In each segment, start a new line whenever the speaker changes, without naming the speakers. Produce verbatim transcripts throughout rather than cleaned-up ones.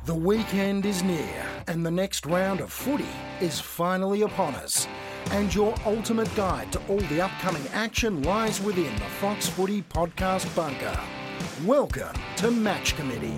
The weekend is near and the next round of footy is finally upon us. And your ultimate guide to all the upcoming action lies within the Fox Footy Podcast bunker. Welcome to Match Committee.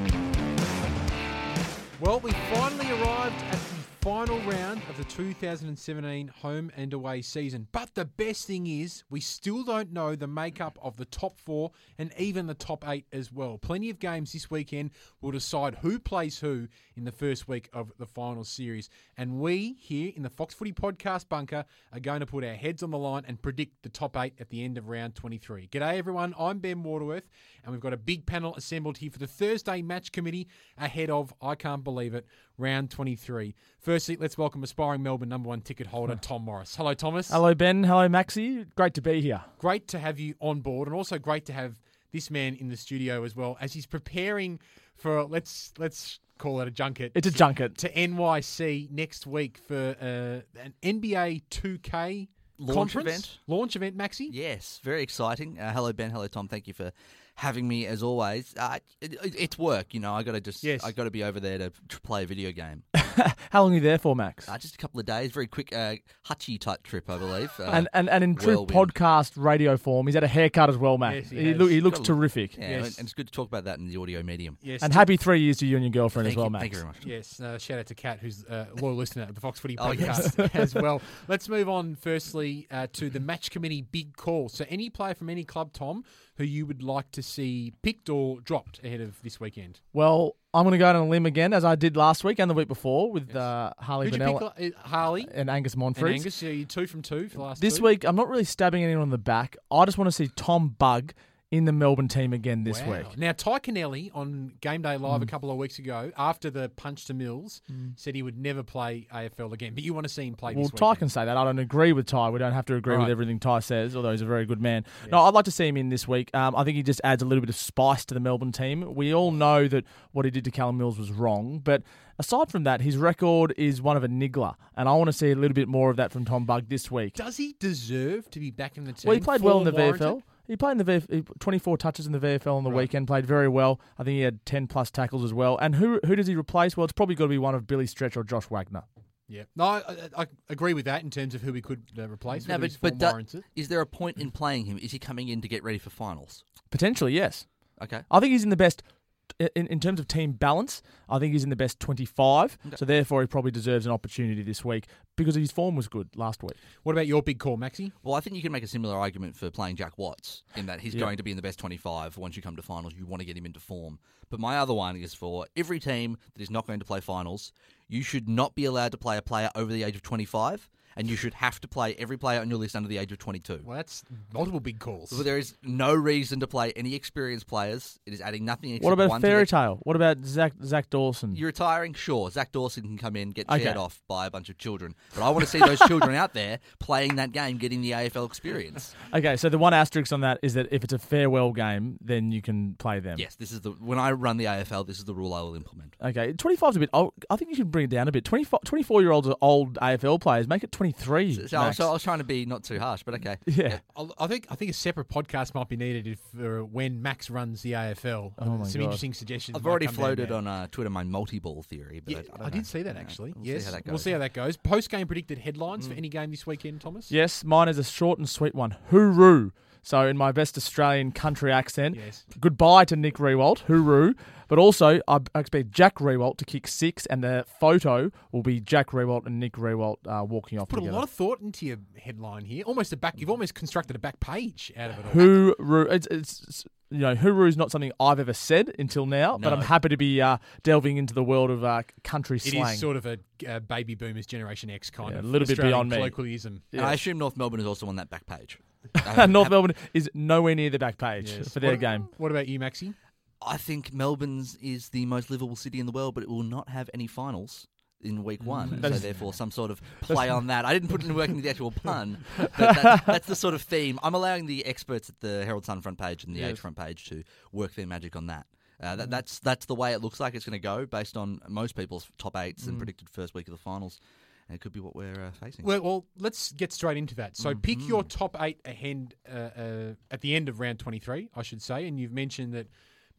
Well, we finally arrived at the final round of the two thousand seventeen home and away season. But the best thing is we still don't know the makeup of the top four and even the top eight as well. Plenty of games this weekend will decide who plays who in the first week of the final series. And we here in the Fox Footy Podcast bunker are going to put our heads on the line and predict the top eight at the end of round twenty-three. G'day everyone, I'm Ben Waterworth and we've got a big panel assembled here for the Thursday Match Committee ahead of, I can't believe it, round twenty-three. Firstly, let's welcome aspiring Melbourne number one ticket holder, Tom Morris. Hello, Thomas.
Hello, Ben. Hello, Maxie. Great to be here.
Great to have you on board, and also great to have this man in the studio as well, as he's preparing for, let's let's call it a junket.
It's a junket.
To N Y C next week for uh, an N B A two K
launch
conference.
event.
Launch event, Maxie?
Yes, very exciting. Uh, hello, Ben. Hello, Tom. Thank you for having me as always. Uh, it, it, it's work, you know. I got to just,
Yes.
I got to be over there to, to play a video game.
How long are you there for, Max?
Uh, just a couple of days, very quick, uh, Hutchie type trip, I believe. Uh,
and, and and in true
whirlwind.
podcast radio form, he's had a haircut as well, Max.
Yes, he
he,
has.
look, he looks
Got a look.
terrific.
Yeah,
Yes.
and, and it's good to talk about that in the audio medium.
Yes.
And happy three years to you and your girlfriend
Thank
as well,
you,
Max.
Thank you very much.
Yes, uh, shout out to Kat, who's a loyal listener of the Fox Footy
Oh,
podcast
yes.
as well. Let's move on firstly uh, to the Match Committee big call. So any player from any club, Tom, who you would like to see picked or dropped ahead of this weekend?
Well, I'm going to go out on a limb again, as I did last week and the week before with
Yes.
uh, Harley
Who'd you
Vanilla
pick? Uh, Harley
and Angus
and
Monfries.
Angus. So you two from two for the last
This
two?
week, I'm not really stabbing anyone on the back. I just want to see Tom Bugg in the Melbourne team again this
Wow.
week.
Now, Ty Kennelly on Game Day Live
Mm.
a couple of weeks ago, after the punch to Mills, said he would never play A F L again. But you want to see him play
Well,
this
Ty
weekend.
can say that. I don't agree with Ty. We don't have to agree
Right.
with everything Ty says, although he's a very good man.
Yes.
No, I'd like to see him in this week. Um, I think he just adds a little bit of spice to the Melbourne team. We all know that what he did to Callum Mills was wrong, but aside from that, his record is one of a niggler, and I want to see a little bit more of that from Tom Bugg this week.
Does he deserve to be back in the team?
Well, he played well in the
Form
V F L.
warranted?
He played in the V F L, twenty-four touches in the V F L on the
Right.
weekend, played very well. I think he had ten plus tackles as well. And who who does he replace? Well, it's probably got to be one of Billy Stretch or Josh Wagner.
Yeah. No, I, I, I agree with that in terms of who we could uh, replace.
No,
whether
but,
his
but
form
do-
warrants it.
is there a point in playing him? Is he coming in to get ready for finals?
Potentially, yes.
Okay.
I think he's in the best, in, in terms of team balance, I think he's in the best twenty-five.
Okay.
So therefore, he probably deserves an opportunity this week because his form was good last week.
What about your big call, Maxie?
Well, I think you can make a similar argument for playing Jack Watts in that he's
Yeah.
going to be in the best twenty-five. Once you come to finals, you want to get him into form. But my other one is for every team that is not going to play finals, you should not be allowed to play a player over the age of twenty-five, and you should have to play every player on your list under the age of twenty-two.
Well, that's multiple big calls.
So there is no reason to play any experienced players. It is adding nothing except
What about
one to
Fairy
the-
Tale? What about Zach Zach Dawson?
You're retiring? Sure. Zach Dawson can come in, get
Okay.
cheered off by a bunch of children. But I want to see those children out there playing that game, getting the A F L experience.
Okay, so the one asterisk on that is that if it's a farewell game, then you can play them.
Yes, this is the when I run the A F L, this is the rule I will implement.
Okay, twenty-five is a bit old. I think you should bring it down a bit. twenty-four, twenty-four-year-olds are old A F L players. Make it twenty-three,
So, so, I was,
Max.
so I was trying to be not too harsh, but okay.
Yeah.
I'll- I think I think a separate podcast might be needed if uh, when Max runs the A F L.
Oh my
Some
God.
interesting suggestions.
I've
might
already
come down
floated
there.
on uh, Twitter my multi-ball theory, but
Yeah,
I, don't
I
know.
did see that
Yeah,
actually.
we'll
yes,
see how that
we'll
goes.
see how that goes. Post-game predicted headlines
Mm.
for any game this weekend, Thomas.
Yes, mine is a short and sweet one. Hooroo. So in my best Australian country accent,
Yes.
goodbye to Nick Rewalt. Hooroo. But also, I I expect Jack Rewalt to kick six, and the photo will be Jack Rewalt and Nick Rewalt uh, walking off
Put
together.
a lot of thought into your headline here. Almost a back. You've almost constructed a back page out of it all.
Hooroo. It's, it's, it's, you know, hooroo is not something I've ever said until now, but
No.
I'm happy to be uh, delving into the world of uh, country
It
slang.
is sort of a uh, baby boomers Generation X kind
Yeah,
of
a little bit
Australian
beyond me.
colloquialism.
And I assume North Melbourne is also on that back page.
North Melbourne is nowhere near the back page
Yes.
for their
what,
game.
What about you, Maxie?
I think Melbourne's is the most livable city in the world, but it will not have any finals in week one.
That
so
is-
therefore, some sort of play on that. I didn't put in work into the actual pun, but that's, that's the sort of theme. I'm allowing the experts at the Herald Sun front page and the
Yes.
Age front page to work their magic on that. Uh, that that's that's the way it looks like it's going to go based on most people's top eights and predicted first week of the finals. And it could be what we're uh, facing.
Well, well, let's get straight into that. So pick your top eight ahead uh, uh, at the end of round twenty-three, I should say. And you've mentioned that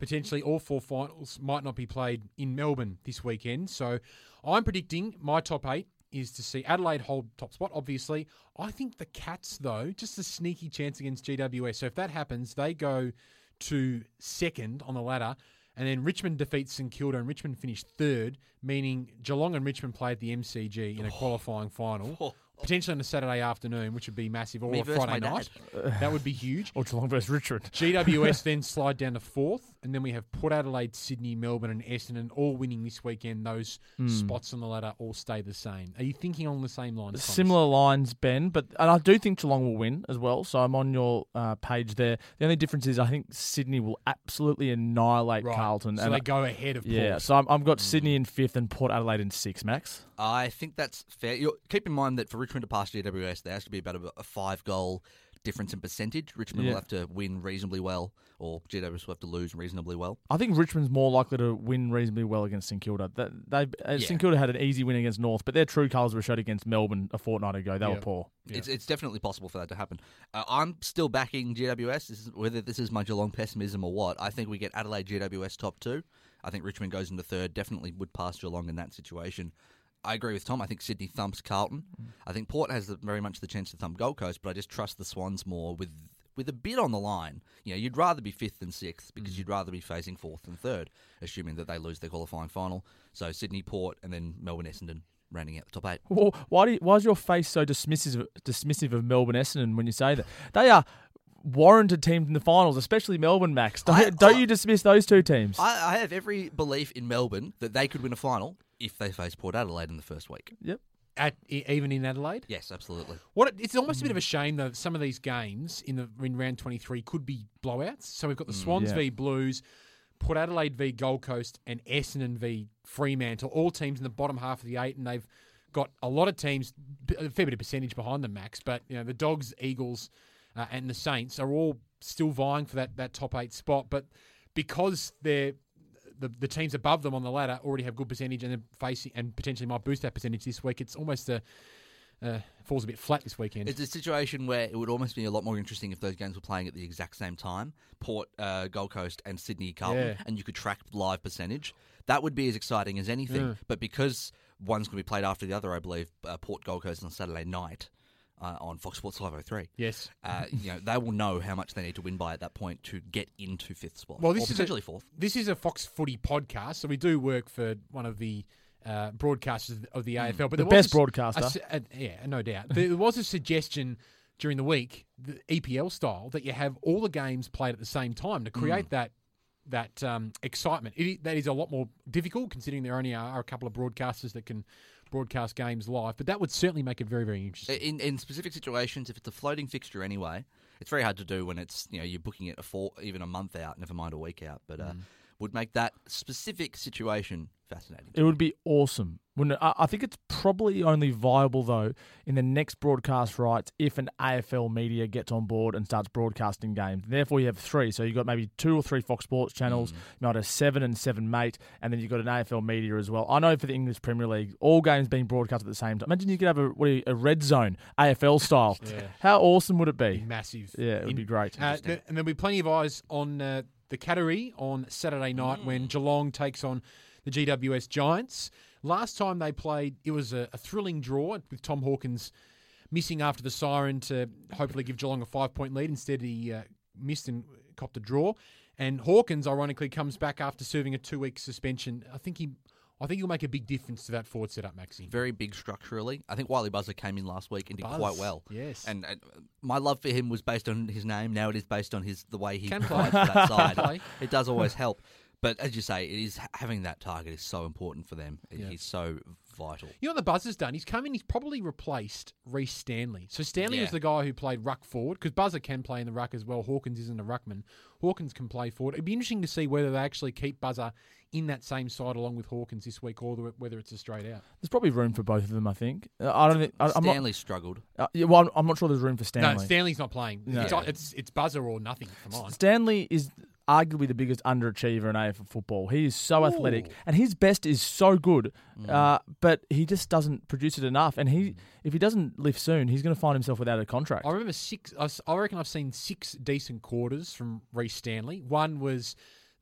potentially all four finals might not be played in Melbourne this weekend. So I'm predicting my top eight is to see Adelaide hold top spot, obviously. I think the Cats, though, just a sneaky chance against G W S. So if that happens, they go to second on the ladder, and then Richmond defeats St Kilda, and Richmond finished third, meaning Geelong and Richmond play at the M C G in a qualifying final.
Oh.
Potentially on a Saturday afternoon, which would be massive, or
Me
a
versus
Friday
my
night. That would be huge.
Or Geelong versus Richmond.
G W S then slide down to fourth, and then we have Port Adelaide, Sydney, Melbourne and Essendon all winning this weekend. Those
Mm.
spots on the ladder all stay the same. Are you thinking along the same lines, Thomas?
Similar lines, Ben, but and I do think Geelong will win as well, so I'm on your uh, page there. The only difference is I think Sydney will absolutely annihilate
Right.
Carlton.
So
and
they
I-
go ahead of
Yeah,
Port.
so I'm, I've got Sydney in fifth and Port Adelaide in sixth, Max.
I think that's fair. You keep in mind that for Richmond to pass G W S, there has to be about a, a five-goal difference in percentage. Richmond
Yeah.
will have to win reasonably well, or G W S will have to lose reasonably well.
I think Richmond's more likely to win reasonably well against St Kilda. That they uh,
Yeah.
St Kilda had an easy win against North, but their true colours were showed against Melbourne a fortnight ago. They
Yeah.
were poor.
Yeah.
It's it's definitely possible for that to happen. Uh, I'm still backing G W S. This is, whether this is my Geelong pessimism or what, I think we get Adelaide G W S top two. I think Richmond goes into third. Definitely would pass Geelong in that situation. I agree with Tom. I think Sydney thumps Carlton. I think Port has the, very much the chance to thump Gold Coast, but I just trust the Swans more with with a bit on the line. You know, you'd rather be fifth than sixth because you'd rather be facing fourth and third, assuming that they lose their qualifying final. So Sydney, Port, and then Melbourne, Essendon rounding out the top eight.
Well, why do you, why is your face so dismissive dismissive of Melbourne Essendon when you say that? They are warranted teams in the finals, especially Melbourne, Max. Don't,
I-
don't
I-
you dismiss those two teams?
I, I have every belief in Melbourne that they could win a final if they face Port Adelaide in the first week.
yep.
At, e- even in Adelaide?
Yes, absolutely.
What it- it's almost a bit of a shame though that some of these games in the in round twenty-three could be blowouts. So we've got the Swans
yeah.
v Blues, Port Adelaide v Gold Coast, and Essendon v Fremantle. All teams in the bottom half of the eight, and they've got a lot of teams, a fair bit of percentage behind them, Max. But you know the Dogs, Eagles, uh, and the Saints are all still vying for that that top eight spot. But because they're The, the teams above them on the ladder already have good percentage and they're facing and potentially might boost that percentage this week. It's almost a uh, falls a bit flat this weekend.
It's a situation where it would almost be a lot more interesting if those games were playing at the exact same time, Port, uh, Gold Coast, and Sydney, Carlton,
Yeah.
and you could track live percentage. That would be as exciting as anything.
Yeah.
But because one's going to be played after the other, I believe, uh, Port, Gold Coast on Saturday night uh, on Fox Sports five oh three.
yes.
Uh, you know, they will know how much they need to win by at that point to get into fifth spot.
Well, this
or
is a-
potentially fourth.
This is a Fox Footy podcast, so we do work for one of the uh, broadcasters of the A F L. But
The
there was
best
a-
broadcaster.
a su- a- yeah, no doubt. There was a suggestion during the week, the E P L style, that you have all the games played at the same time to create that that um, excitement. It, i- that is a lot more difficult, considering there only are a couple of broadcasters that can broadcast games live. But that would certainly make it very, very interesting.
In in specific situations, if it's a floating fixture anyway, it's very hard to do when it's you know you're booking it a four, even a month out, never mind a week out. But uh, would make that specific situation fascinating.
It would be awesome. Wouldn't it? I I think it's probably only viable, though, in the next broadcast rights if an A F L media gets on board and starts broadcasting games. Therefore, you have three. So you've got maybe two or three Fox Sports channels, you might have seven and seven mate, and then you've got an A F L media as well. I know for the English Premier League, all games being broadcast at the same time. Imagine you could have a, what are you, a red zone, A F L style.
Yeah.
How awesome would it be?
Massive.
Yeah, it would
In-
be great.
Uh, th- and there'll be plenty of eyes on uh, the Cattery on Saturday night when Geelong takes on the G W S Giants. Last time they played, it was a, a thrilling draw with Tom Hawkins missing after the siren to hopefully give Geelong a five-point lead. Instead, he uh, missed and copped a draw. And Hawkins, ironically, comes back after serving a two-week suspension. I think he, I think he'll make a big difference to that forward setup, Maxi.
Very big structurally. I think Wiley Buzzer came in last week and did
Buzz,
quite well.
yes.
And, and my love for him was based on his name. Now it is based on his the way he
Can
provides
play.
for that
Can play.
side. It does always help. But as you say, it is having that target is so important for them.
Yeah.
He's so vital.
You know what the Buzzer's done? He's come in, he's probably replaced Reece Stanley. So Stanley
Yeah.
was the guy who played ruck forward, because Buzzer can play in the ruck as well. Hawkins isn't a ruckman. Hawkins can play forward. It'd be interesting to see whether they actually keep Buzzer in that same side along with Hawkins this week, or whether it's a straight out.
There's probably room for both of them, I think. Uh, I don't think. I, I'm not,
Stanley struggled.
uh, yeah, well, I'm, I'm not sure there's room for Stanley.
No, Stanley's not playing.
No.
It's, it's it's Buzzer or nothing for mine.
Stanley is arguably the biggest underachiever in A F L football. He is so
Ooh.
athletic, and his best is so good, uh, but he just doesn't produce it enough. And he, if he doesn't lift soon, he's going to find himself without a contract.
I remember six. I s- I reckon I've seen six decent quarters from Reece Stanley. One was that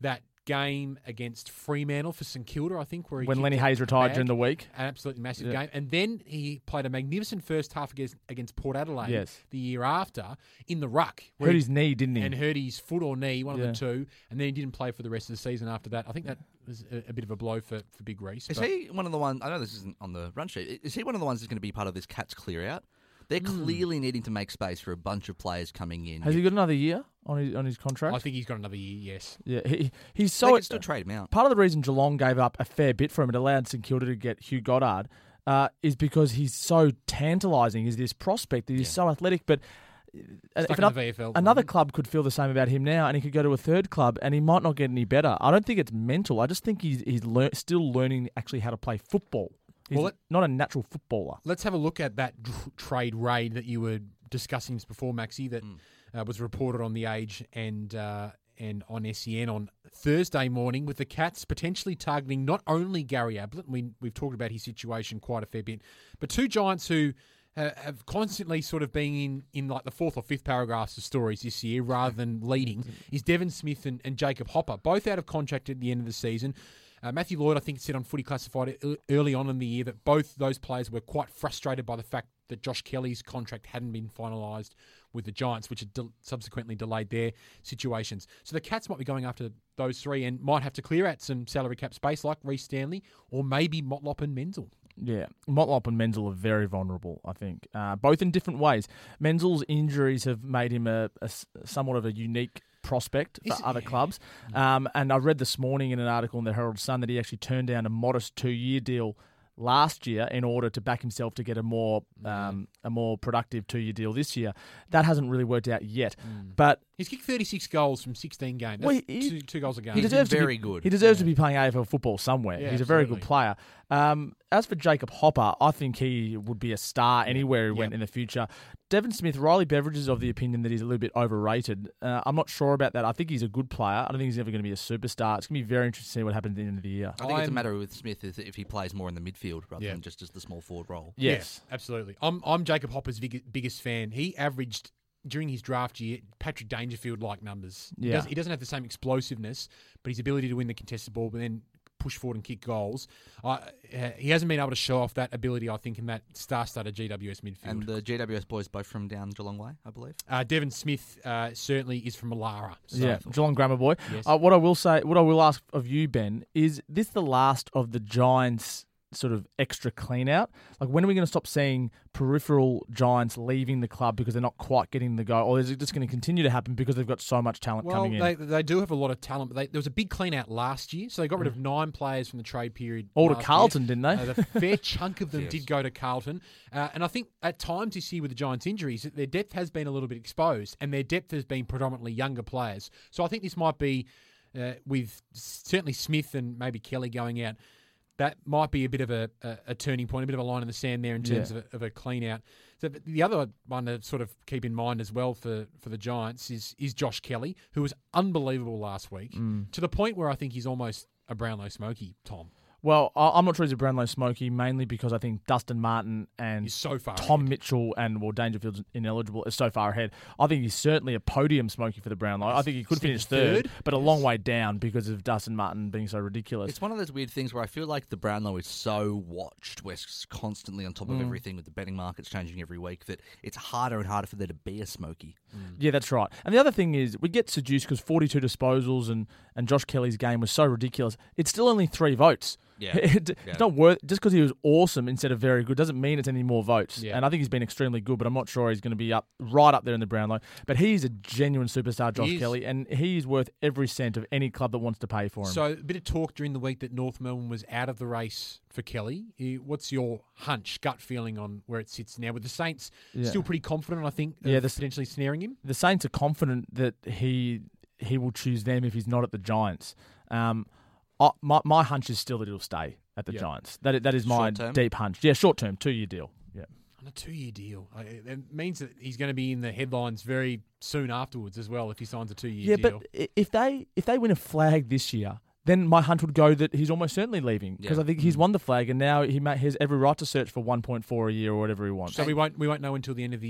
game against Fremantle for St Kilda, I think, where he
When
kicked
Lenny
a
Hayes retired
bag.
during the week.
An absolutely massive
Yeah.
game. And then he played a magnificent first half against, against Port Adelaide
Yes.
the year after in the ruck. where
Hurt
he-
his knee, didn't he?
and hurt his foot or knee, one
Yeah.
of the two, and then he didn't play for the rest of the season after that. I think that was a, a bit of a blow for, for Big Reese.
Is
but-
he one of the ones? I know this isn't on the run sheet. Is he one of the ones that's going to be part of this Cats clear out? They're
Hmm.
clearly needing to make space for a bunch of players coming in.
Has he got another year on his on his contract?
I think he's got another year, yes.
Yeah, he, he's
So
so.
they can still trade him out.
Part of the reason Geelong gave up a fair bit for him, it allowed St Kilda to get Hugh Goddard, uh, is because he's so tantalising. He's this prospect. He's
Yeah.
so athletic, but uh, if
Stuck in
ano-
the V F L.
another club could feel the same about him now, and he could go to a third club, and he might not get any better. I don't think it's mental. I just think he's he's lear- still learning actually how to play football. He's
Well, it-
not a natural footballer.
Let's have a look at that tr- trade raid that you were discussing just before, Maxi, that uh, was reported on The Age and uh, and on S E N on Thursday morning, with the Cats potentially targeting not only Gary Ablett, we, we've talked about his situation quite a fair bit, but two Giants who uh, have constantly sort of been in, in like the fourth or fifth paragraphs of stories this year rather than leading, is Devon Smith and, and Jacob Hopper, both out of contract at the end of the season. Uh, Matthew Lloyd, I think, said on Footy Classified e- early on in the year that both those players were quite frustrated by the fact that Josh Kelly's contract hadn't been finalised with the Giants, which had de- subsequently delayed their situations. So the Cats might be going after those three and might have to clear out some salary cap space like Reece Stanley or maybe Motlop and Menzel.
Yeah, Motlop and Menzel are very vulnerable, I think, uh, both in different ways. Menzel's injuries have made him a, a s- somewhat of a unique prospect for
Is-
other
yeah.
clubs. Um, and I read this morning in an article in the Herald Sun that he actually turned down a modest two-year deal last year in order to back himself to get a more um, a more productive two-year deal this year. That hasn't really worked out yet. But
He's kicked thirty-six goals from sixteen games.
Well,
That's
he-
two, two goals a game.
he
He's
deserves
been
to
very
be,
good.
He deserves to be playing A F L football somewhere.
Yeah,
He's a very
absolutely.
good player. Um, as for Jacob Hopper, I think he would be a star anywhere he went
Yep.
in the future. Devon Smith, Riley Beveridge is of the opinion that he's a little bit overrated. Uh, I'm not sure about that. I think he's a good player. I don't think he's ever going to be a superstar. It's going to be very interesting to see what happens at the end of the year.
I think it's a
I'm-
matter with Smith if, if he plays more in the midfield rather
Yeah.
than just as the small forward role.
Yes.
Yeah, absolutely. I'm I'm Jacob Hopper's big, biggest fan. He averaged during his draft year Patrick Dangerfield-like numbers. He,
Yeah.
does, he doesn't have the same explosiveness, but his ability to win the contested ball, but then push forward and kick goals. Uh, uh, he hasn't been able to show off that ability, I think, in that star-studded G W S midfield.
And the G W S boys both from down Geelong way, I believe.
uh, Devon Smith uh, certainly is from Malara. So
Yeah, Geelong Grammar Boy.
Yes.
Uh, what I will say, what I will ask of you, Ben, is this the last of the Giants' sort of extra clean out? Like, when are we going to stop seeing peripheral Giants leaving the club because they're not quite getting the go, or is it just going to continue to happen because they've got so much talent
Well,
coming in?
they they do have a lot of talent, but they, there was a big clean out last year, so they got rid of nine players from the trade period.
All to
last
Carlton,
year.
didn't they?
Uh, the fair chunk of them
Yes.
did go to Carlton, uh, and I think at times this year with the Giants' injuries, that their depth has been a little bit exposed, and their depth has been predominantly younger players. So I think this might be uh, with certainly Smith and maybe Kelly going out. That might be a bit of a, a, a turning point, a bit of a line in the sand there in terms
Yeah.
of, a, of a clean out. So but the other one to sort of keep in mind as well for, for the Giants is is Josh Kelly, who was unbelievable last week,
Mm.
to the point where I think he's almost a Brownlow Smoky, Tom.
Well, I- I'm not sure he's a Brownlow Smoky, mainly because I think Dustin Martin and
He's so far
Tom
ahead.
Mitchell and well Dangerfield's ineligible is so far ahead. I think he's certainly a podium Smoky for the Brownlow. I think he could finish third,
Third?
but a long way down because of Dustin Martin being so ridiculous.
It's one of those weird things where I feel like the Brownlow is so watched. We're s- constantly on top
Mm.
of everything with the betting markets changing every week that it's harder and harder for there to be a Smoky.
Yeah, that's right. And the other thing is, we get seduced because forty-two disposals and, and Josh Kelly's game was so ridiculous. It's still only three votes.
Yeah.
It-
Yeah.
It's not worth just because he was awesome instead of very good doesn't mean it's any more votes.
Yeah.
And I think he's been extremely good, but I'm not sure he's going to be up right up there in the Brownlow. But he's a genuine superstar, Josh
He is.
Kelly, and he is worth every cent of any club that wants to pay for him.
So a bit of talk during the week that North Melbourne was out of the race for Kelly. Eh, What's your hunch, gut feeling on where it sits now? With the Saints
Yeah.
still pretty confident, I think, of
Yeah, the-
potentially snaring him?
the Saints are confident that he he will choose them if he's not at the Giants. Um, I, my my hunch is still that he'll stay at the
Yeah.
Giants. That that is my
Short term?
deep hunch. Yeah, short term, two year deal. Yeah.
On a two-year deal. I- It means that he's going to be in the headlines very soon afterwards as well if he signs a two-year
Yeah,
deal.
but i- if they if they win a flag this year, then my hunch would go that he's almost certainly leaving because
Yeah.
I think he's won the flag and now he ma- has every right to search for one point four a year or whatever he wants.
So we won't we won't know until the end of the year.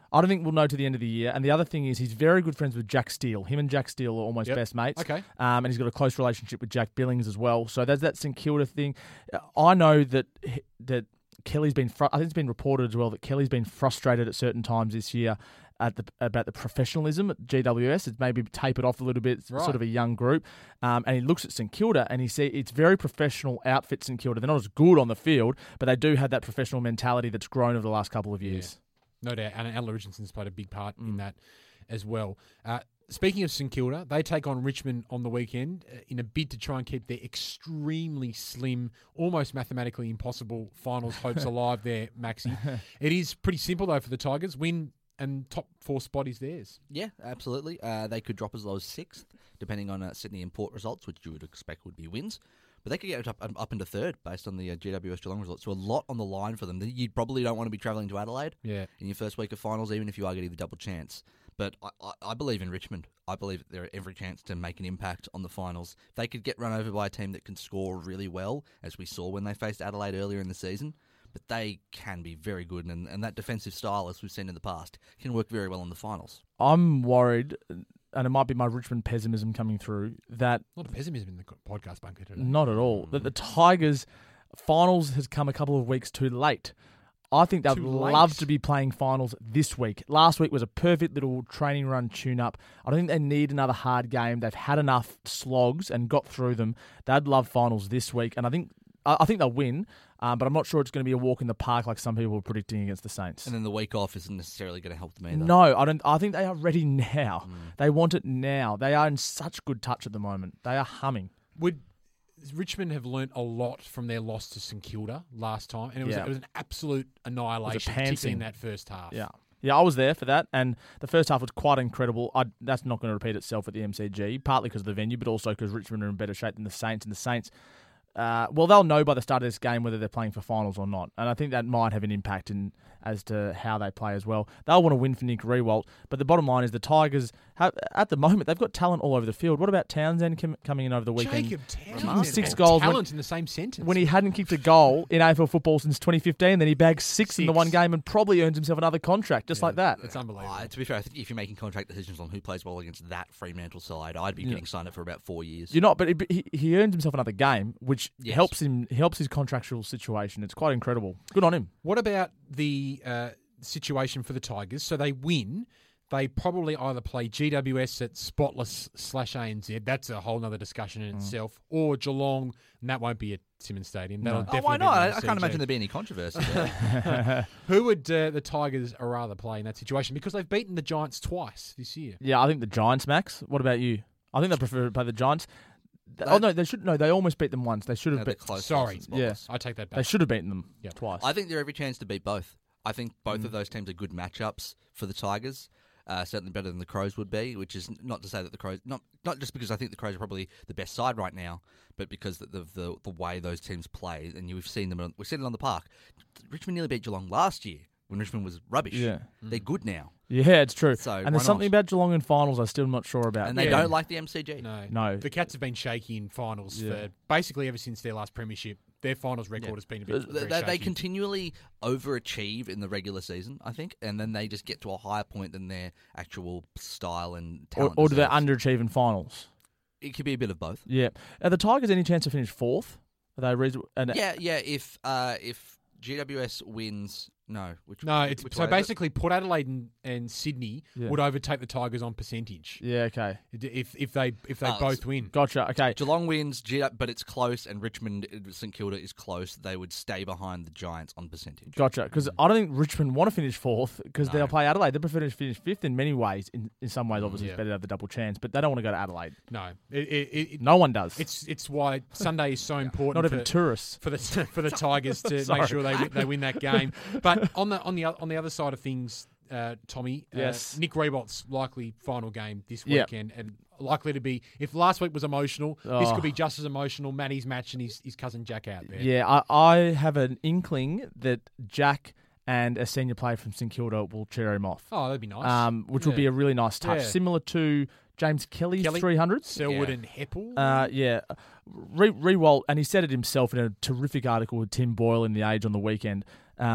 I don't think we'll know to the end of the year. And the other thing is he's very good friends with Jack Steele. Him and Jack Steele are almost
Yep.
best mates.
Okay.
Um, and he's got a close relationship with Jack Billings as well. So there's that St Kilda thing. I know that that Kelly's been. Fr- I think it's been reported as well that Kelly's been frustrated at certain times this year at the about the professionalism at G W S. It's maybe tapered off a little bit. It's
Right.
sort of a young group. Um, and he looks at St Kilda and he see it's very professional outfit St Kilda. They're not as good on the field, but they do have that professional mentality that's grown over the last couple of years.
No doubt. And Adler Richardson's played a big part mm. in that as well. Uh, speaking of St Kilda, they take on Richmond on the weekend uh, in a bid to try and keep their extremely slim, almost mathematically impossible finals hopes alive there, Maxi. It is pretty simple, though, for the Tigers. Win and top four spot is theirs.
Yeah, absolutely. Uh, they could drop as low as sixth, depending on uh, Sydney and Port results, which you would expect would be wins. But they could get up, up into third based on the uh, G W S Geelong results. So a lot on the line for them. You probably don't want to be travelling to Adelaide
yeah.
in your first week of finals, even if you are getting the double chance. But I, I, I believe in Richmond. I believe that there are every chance to make an impact on the finals. If they could get run over by a team that can score really well, as we saw when they faced Adelaide earlier in the season. But they can be very good, and, and that defensive style, as we've seen in the past, can work very well in the finals.
I'm worried, and it might be my Richmond pessimism coming through, that...
A lot of pessimism in the podcast bunker today.
Not at all. That the Tigers' finals has come a couple of weeks too late. I think they'd
Too late.
love to be playing finals this week. Last week was a perfect little training run tune-up. I don't think they need another hard game. They've had enough slogs and got through them. They'd love finals this week, and I think I think they'll win, um, but I'm not sure it's going to be a walk in the park like some people were predicting against the Saints.
And then the week off isn't necessarily going to help them either.
No, I don't. I think they are ready now.
Mm.
They want it now. They are in such good touch at the moment. They are humming.
Would Richmond have learnt a lot from their loss to St Kilda last time? And it was,
Yeah.
it was an absolute annihilation,
pantsing.
particularly in that first half.
Yeah. Yeah, I was there for that, and the first half was quite incredible. I, that's not going to repeat itself at the M C G, partly because of the venue, but also because Richmond are in better shape than the Saints, and the Saints... Uh, well, they'll know by the start of this game whether they're playing for finals or not, and I think that might have an impact in as to how they play as well. They'll want to win for Nick Riewoldt, but the bottom line is the Tigers, have, at the moment, they've got talent all over the field. What about Townsend com- coming in over the weekend?
Jacob Townsend.
Kicking six goals when-
Talent in the same sentence.
When he hadn't kicked a goal in A F L football since twenty fifteen, then he bags six,
Six.
in the one game and probably earns himself another contract, just
Yeah,
like that.
It's unbelievable.
Uh, to be fair, I think if you're making contract decisions on who plays well against that Fremantle side, I'd be
Yeah.
getting signed up for about four years.
You're not, but he, he earns himself another game, which
Yes.
helps him helps his contractual situation. It's quite incredible. Good on him.
What about the uh, situation for the Tigers? So they win. They probably either play G W S at Spotless slash A N Z. That's a whole other discussion in
Mm.
itself. Or Geelong, and that won't be at Simmons Stadium. That'll
No.
Oh,
definitely
why
be
not?
at
I,
the
I can't
C G.
imagine there be any controversy there.
Who would uh, the Tigers rather play in that situation? Because they've beaten the Giants twice this year.
Yeah, I think the Giants, Max. What about you? I think they prefer to play the Giants.
That-
oh no, they should no. They almost beat them once. They should
No,
have
they're
beat.
close.
Sorry.
close and
Yeah.
spotless.
I take that back.
They should have beaten them
Yep.
twice.
I think there are every chance to beat both. I think both
Mm.
of those teams are good matchups for the Tigers. Uh, certainly better than the Crows would be, which is not to say that the Crows, not not just because I think the Crows are probably the best side right now, but because of the the, the way those teams play, and you've seen them, on, we've seen it on the park. Richmond nearly beat Geelong last year when Richmond was rubbish.
Yeah.
They're good now,
Yeah, it's true.
So,
and
why
there's something
not?
about Geelong in finals I'm still not sure about.
and they
Yeah.
don't like the M C G.
No.
No.
The Cats have been shaky in finals
Yeah.
for basically ever since their last premiership. Their finals record
Yeah.
has been a bit
They,
very
they, they
shaky.
continually overachieve in the regular season, I think, and then they just get to a higher point than their actual style and
or,
talent.
or do they
deserves.
underachieve in finals?
It could be a bit of both.
Yeah. Are the Tigers any chance to finish fourth? Are they reasonable? And
Yeah, yeah. If uh, if G W S wins, no, which
No,
which
it's
way
so
is it?
basically Port Adelaide and, and Sydney
Yeah.
would overtake the Tigers on percentage
Yeah. Okay.
if if they if they
Oh,
both
it's-
win.
Gotcha. Okay.
Geelong wins, G- but it's close, and Richmond, St Kilda is close. They would stay behind the Giants on percentage.
Gotcha. Because I don't think Richmond want to finish fourth because
No.
they'll play Adelaide. They prefer to finish fifth in many ways. In, in some ways, obviously,
Yeah.
it's better to have the double chance, but they don't want to go to Adelaide.
No, it, it, it,
No one does.
it's it's why Sunday is so important.
not even
for,
tourists.
for the for the Tigers to
Sorry.
make sure they win, they win that game. But on the on the on the other side of things, uh, Tommy, uh,
Yes.
Nick Riewoldt's likely final game this
Yep.
weekend, and likely to be. If last week was emotional, this
Oh.
could be just as emotional. Matty's match and his, his cousin Jack out there.
Yeah, I, I have an inkling that Jack and a senior player from St Kilda will cheer him off,
Oh, that'd be nice.
um, which will
Yeah.
be a really nice touch,
Yeah.
similar to James Kelly's
Kelly?
three hundreds.
Selwood
Yeah.
and Heppel.
Uh, yeah, Re- Rewalt, and he said it himself in a terrific article with Tim Boyle in The Age on the weekend. Um,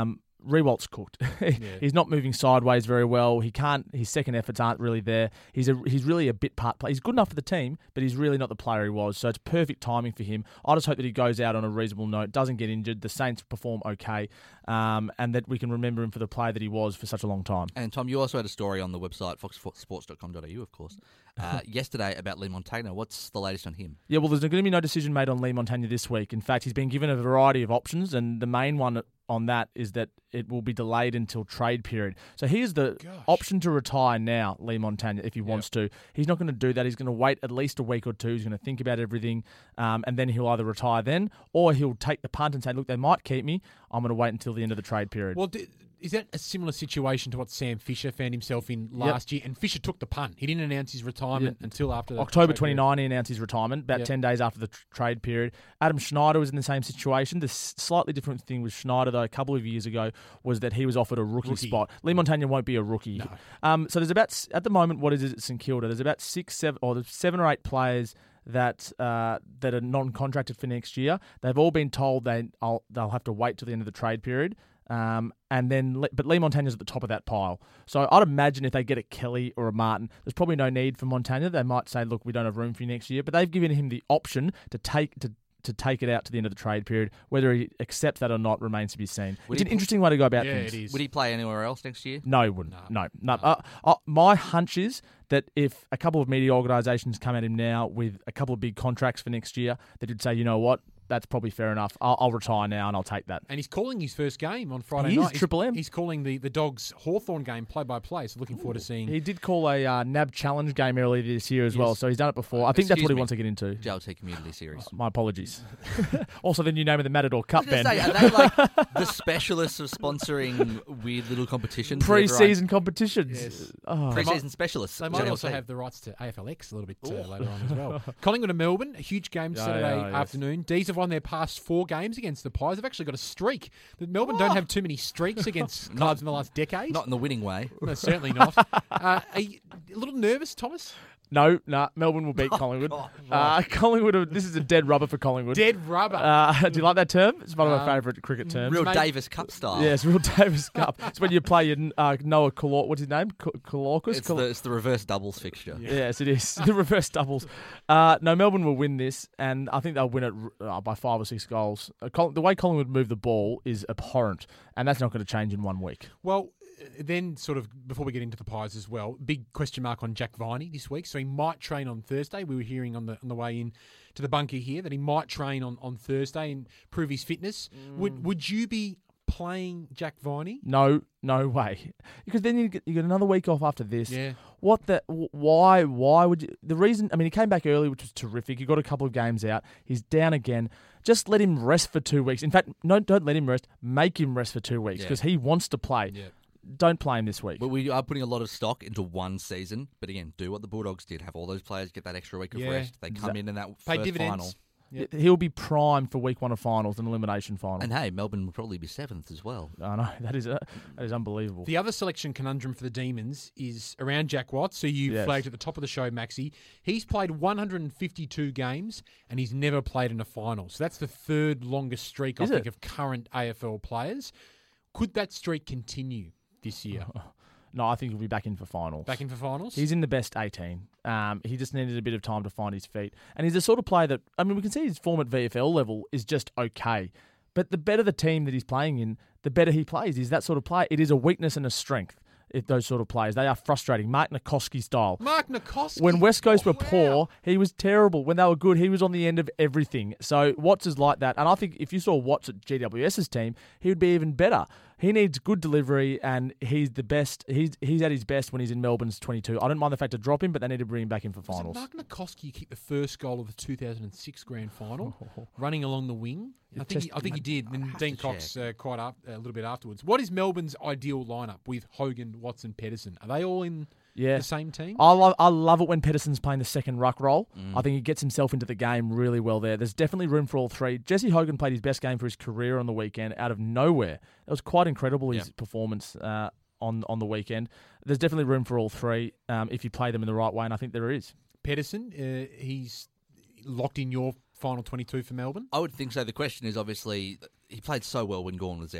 Rewalt's cooked. He's not moving sideways very well. He can't. His second efforts aren't really there. He's a he's really a bit part player. He's good enough for the team, but he's really not the player he was. So it's perfect timing for him. I just hope that he goes out on a reasonable note, doesn't get injured. The Saints perform okay, um, and that we can remember him for the player that he was for such a long time.
And Tom, you also had a story on the website fox sports dot com dot a u, of course, uh, yesterday about Lee Montagna. What's the latest on him?
Yeah, well, there's going to be no decision made on Lee Montagna this week. In fact, he's been given a variety of options, and the main one on that is that it will be delayed until trade period. So he has the
Gosh.
option to retire now, Lee Montagna, if he wants to. He's not going to do that. He's going to wait at least a week or two. He's going to think about everything, um, and then he'll either retire then, or he'll take the punt and say, look, they might keep me. I'm going to wait until the end of the trade period.
Well, d- is that a similar situation to what Sam Fisher found himself in last year? And Fisher took the punt. He didn't announce his retirement
Yep.
until after the
October
trade period.
twenty-ninth, he announced his retirement, about
Yep.
ten days after the tr- trade period. Adam Schneider was in the same situation. The s- slightly different thing with Schneider, though, a couple of years ago, was that he was offered a rookie,
Rookie.
spot. Lee Montagna won't be a rookie.
No.
Um, so there's about, s- at the moment, what is it at St Kilda? There's about six, seven, or there's seven or eight players that uh, that are non-contracted for next year. They've all been told they I'll, they'll have to wait till the end of the trade period. Um, and then, Le- but Lee Montagna's at the top of that pile. So I'd imagine if they get a Kelly or a Martin, there's probably no need for Montagna. They might say, look, we don't have room for you next year. But they've given him the option to take to to take it out to the end of the trade period. Whether he accepts that or not remains to be seen.
Would
It's
he
an interesting way to go about
Yeah,
things.
it is.
Would he play anywhere else next year?
No, he wouldn't. No, no. Uh, uh, my hunch is that if a couple of media organisations come at him now with a couple of big contracts for next year, that he'd say, you know what, that's probably fair enough. I'll, I'll retire now and I'll take that.
And he's calling his first game on Friday
He is,
night. He's-
Triple M.
He's calling the, the Dogs Hawthorn game play by play. So looking forward to seeing.
He did call a uh, N A B challenge game earlier this year as well,
Yes.
so he's done it before. I think that's
Excuse
what he
me.
wants to get into.
J L T Community Series.
My apologies. Also, the new name of the Matador Cup,
I was
Ben.
gonna say, are they like the specialists of sponsoring weird little competitions? whenever I-
Pre-season competitions.
Yes.
Oh.
Pre-season specialists.
They might
J L T.
also have the rights to A F L X a little bit uh, later on as well. Collingwood and Melbourne, a huge game
Yeah,
Saturday
yeah, yes.
afternoon. D's have won their past four games against the Pies. They've actually got a streak. The Melbourne don't have too many streaks against clubs in the last decade.
Not in the winning way.
No, certainly not. uh, are you a little nervous, Thomas?
No, no, Melbourne will beat Collingwood. uh, Collingwood, are- this is a dead rubber for Collingwood.
Dead rubber.
Uh, do you like that term? It's one of my
Um,
favourite cricket terms.
Real
Mate-
Davis Cup style.
Yeah, it's real Davis Cup. It's when you play your uh, Noah Kalor, what's his name? Kalorkus?
It's the, it's the reverse doubles fixture.
Yes, it is. The reverse doubles. Uh, no, Melbourne will win this, and I think they'll win it uh, by five or six goals. Uh, Col- the way Collingwood move the ball is abhorrent, and that's not going to change in one week.
Well, then sort of before we get into the Pies as well, big question mark on Jack Viney this week. So he might train on Thursday. We were hearing on the on the way in to the bunker here that he might train on, on Thursday and prove his fitness.
Mm.
Would would you be playing Jack Viney?
No, no way. Because then you get, you get another week off after this.
Yeah.
What the? wh- Why? Why would you? The reason? I mean, he came back early, which was terrific. He got a couple of games out. He's down again. Just let him rest for two weeks. In fact, no, don't let him rest. Make him rest for two weeks
Yeah.
because he wants to play.
Yeah.
Don't play him this week.
But we are putting a lot of stock into one season. But again, do what the Bulldogs did. Have all those players get that extra week of
Yeah.
rest. They come in in that
Pay
first
dividends.
final.
Yep.
He'll be primed for week one of finals and elimination final.
And hey, Melbourne will probably be seventh as well.
I know that is uh, that is unbelievable.
The other selection conundrum for the Demons is around Jack Watts, so you
Yes.
flagged at the top of the show, Maxi. He's played one hundred fifty-two games and he's never played in a final. So that's the third longest streak, I
Is
think,
it?
of current A F L players. Could that streak continue this year?
No, I think he'll be back in for finals.
Back in for finals?
He's in the best eighteen. Um, he just needed a bit of time to find his feet. And he's the sort of player that, I mean, we can see his form at V F L level is just okay. But the better the team that he's playing in, the better he plays. He's that sort of player. It is a weakness and a strength, if those sort of players. They are frustrating. Mark Nikoski style.
Mark Nikoski.
When West Coast were
Wow.
poor, he was terrible. When they were good, he was on the end of everything. So Watts is like that. And I think if you saw Watts at GWS's team, he would be even better. He needs good delivery, and he's the best. He's he's at his best when he's in Melbourne's twenty-two. I don't mind the fact to drop him, but they need to bring him back in for
Was it
finals.
Mark Nikoski kicked the first goal of the two thousand six grand final, running along the wing. I think, he, I think he did. And
have
Dean
to
Cox uh, quite up, a little bit afterwards. What is Melbourne's ideal lineup with Hogan, Watson, Pedersen? Are they all in
Yeah.
the same team?
I love I love it when Pedersen's playing the second ruck role.
Mm.
I think he gets himself into the game really well there. There's definitely room for all three. Jesse Hogan played his best game for his career on the weekend out of nowhere. It was quite incredible, his
Yeah.
performance uh, on on the weekend. There's definitely room for all three um, if you play them in the right way, and I think there is.
Pedersen, uh, he's locked in your final twenty-two for Melbourne.
I would think so. The question is obviously he played so well when Gawn was out.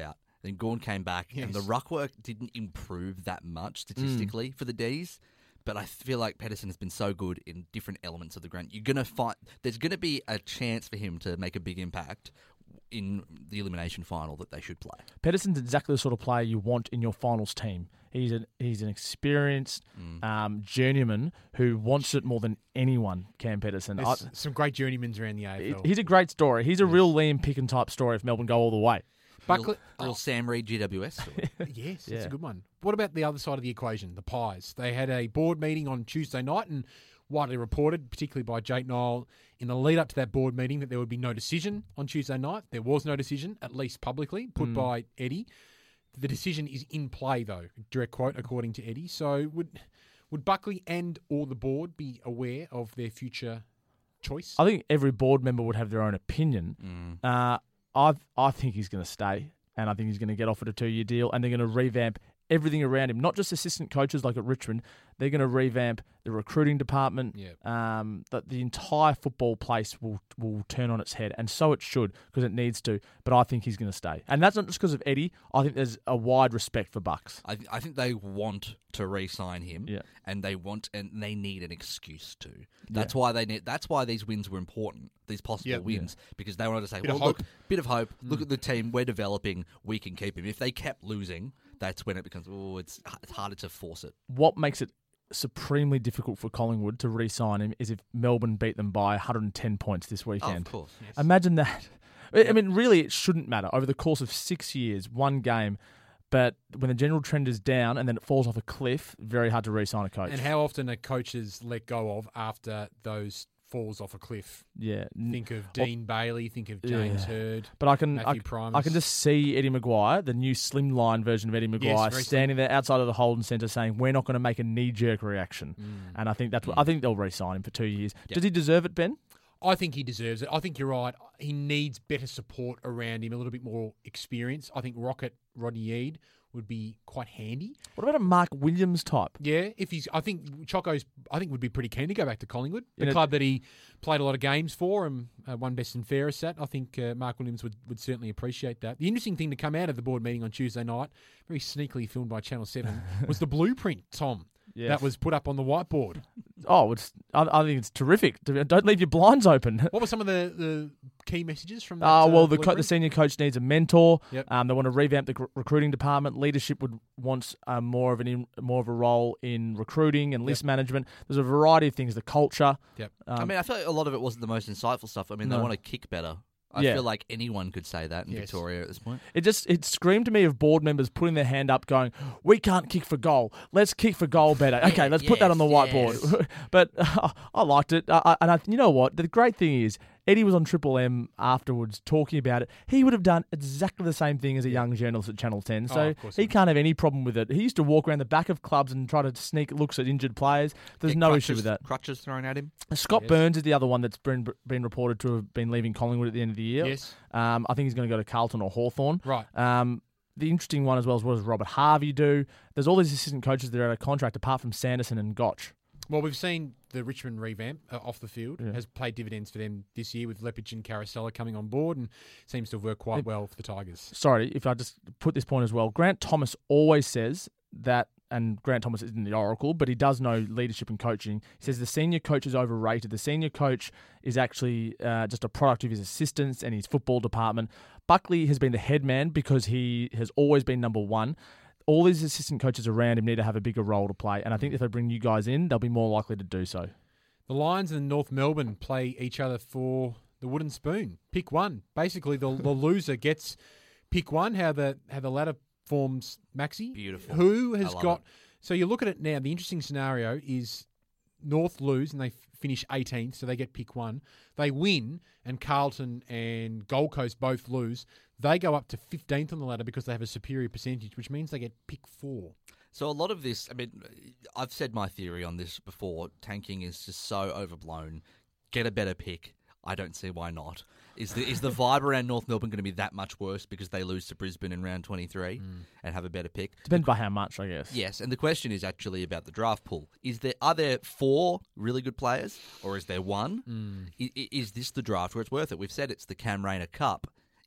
Then Gawn came back,
Yes.
and the ruck work didn't improve that much statistically
Mm.
for the D's. But I feel like Pedersen has been so good in different elements of the ground. You're gonna find there's gonna be a chance for him to make a big impact in the elimination final that they should play.
Pedersen's exactly the sort of player you want in your finals team. He's an he's an experienced
Mm.
um, journeyman who wants it more than anyone. Cam Pedersen. I,
There's some great journeymans around the A F L.
he's a great story. He's a real Liam Picken type story if Melbourne go all the way.
Buckley,
Real, real Sam Reid G W S. story.
yes, that's
Yeah.
a good one. What about the other side of the equation, the Pies? They had a board meeting on Tuesday night and widely reported, particularly by Jake Nile, in the lead up to that board meeting that there would be no decision on Tuesday night. There was no decision, at least publicly, put
Mm.
by Eddie. The decision is in play, though, direct quote, according to Eddie. So would would Buckley and or the board be aware of their future choice?
I think every board member would have their own opinion.
Mm.
Uh, I I think he's going to stay, and I think he's going to get offered a two-year deal, and they're going to revamp everything around him, not just assistant coaches like at Richmond. They're going to revamp the recruiting department.
Yep.
Um, that the entire football place will will turn on its head, and so it should because it needs to. But I think he's going to stay, and that's not just because of Eddie. I think there's a wide respect for Bucks.
I, th- I think they want to re-sign him,
Yeah.
and they want and they need an excuse to. That's why they need. That's why these wins were important. These possible
Yep.
wins because they wanted to say,
Bit of
"Well, look,
hope.
bit of hope. Look at the team we're developing. We can keep him." If they kept losing, that's when it becomes. Oh, it's it's harder to force it.
What makes it supremely difficult for Collingwood to re-sign him is if Melbourne beat them by one hundred ten points this
Oh,
weekend.
of course.
Imagine that. I I mean, really, it shouldn't matter. Over the course of six years, one game, but when the general trend is down and then it falls off a cliff, very hard to re-sign a coach.
And how often are coaches let go of after those falls off a cliff?
yeah. N-
Think of Dean Bailey, think of James
Yeah.
Hurd.
But I can I,
Matthew Primus.
I can just see Eddie Maguire, the new slimline version of Eddie Maguire,
very slim.
standing there outside of the Holden Centre saying, "We're not going to make a knee-jerk reaction."
Mm.
And I think that's what I think they'll re-sign him for two years.
Yeah.
Does he deserve it, Ben?
I think he deserves it. I think you're right. He needs better support around him, a little bit more experience. I think Rocket Rodney Eade would be quite handy.
What about a Mark Williams type?
Yeah, if he's, I think Choco's, I think would be pretty keen to go back to Collingwood, the
You know-
club that he played a lot of games for and uh, won best and fairest at. I think uh, Mark Williams would, would certainly appreciate that. The interesting thing to come out of the board meeting on Tuesday night, very sneakily filmed by Channel Seven, was the blueprint, Tom,
Yes.
that was put up on the whiteboard.
Oh, it's, I, I think it's terrific. Don't leave your blinds open.
What were some of the, the key messages from that?
Uh, well,
uh,
the, co- the
blueprint?
senior coach needs a mentor.
Yep.
Um, they want to revamp the gr- recruiting department. Leadership would wants uh, more of an in, more of a role in recruiting and list management. There's a variety of things. The culture.
Yep.
Um,
I mean, I feel like a lot of it wasn't the most insightful stuff. I mean, they
No.
want to kick better. I
Yeah.
feel like anyone could say that in
Yes.
Victoria at this point.
It just it screamed to me of board members putting their hand up, going, "We can't kick for goal. Let's kick for goal better." Okay, let's put that on the
yes,
whiteboard. but uh, I liked it, I, I, and I, you know what? The great thing is, Eddie was on Triple M afterwards talking about it. He would have done exactly the same thing as a young journalist at Channel ten,
Oh,
so
of course
he
he would.
can't have any problem with it. He used to walk around the back of clubs and try to sneak looks at injured players. There's
Get
no
crutches,
issue with that.
Crutches thrown at him.
Scott
Yes.
Burns is the other one that's been been reported to have been leaving Collingwood at the end of the year.
Yes.
Um, I think he's going to go to Carlton or Hawthorn.
Right.
Um, the interesting one as well is what does Robert Harvey do? There's all these assistant coaches that are out of contract apart from Sanderson and Gotch.
Well, we've seen the Richmond revamp uh, off the field
Yeah.
has paid dividends for them this year with Lepage and Carousella coming on board and seems to have worked quite
It-
well for the Tigers.
Sorry, if I just put this point as well. Grant Thomas always says that, and Grant Thomas isn't the oracle, but he does know leadership and coaching. He says the senior coach is overrated. The senior coach is actually uh, just a product of his assistants and his football department. Buckley has been the head man because he has always been number one. All these assistant coaches around him need to have a bigger role to play, and I think if they bring you guys in, they'll be more likely to do so.
The Lions and North Melbourne play each other for the wooden spoon. Pick one. Basically, the, the loser gets pick one. How the how the ladder forms, Maxi.
Beautiful.
Who
I
has
love
got?
it.
So you look at it now. The interesting scenario is North lose and they f- finish eighteenth, so they get pick one. They win, and Carlton and Gold Coast both lose. They go up to fifteenth on the ladder because they have a superior percentage, which means they get pick four.
So a lot of this, I mean, I've said my theory on this before. Tanking is just so overblown. Get a better pick. I don't see why not. Is the is the vibe around North Melbourne going to be that much worse because they lose to Brisbane in round twenty-three and have a better pick?
Depends by how much, I guess.
Yes, and the question is actually about the draft pool. Is there are there four really good players, or is there one? I- i- Is this the draft where it's worth it? We've said it's the Cam Rayner Cup.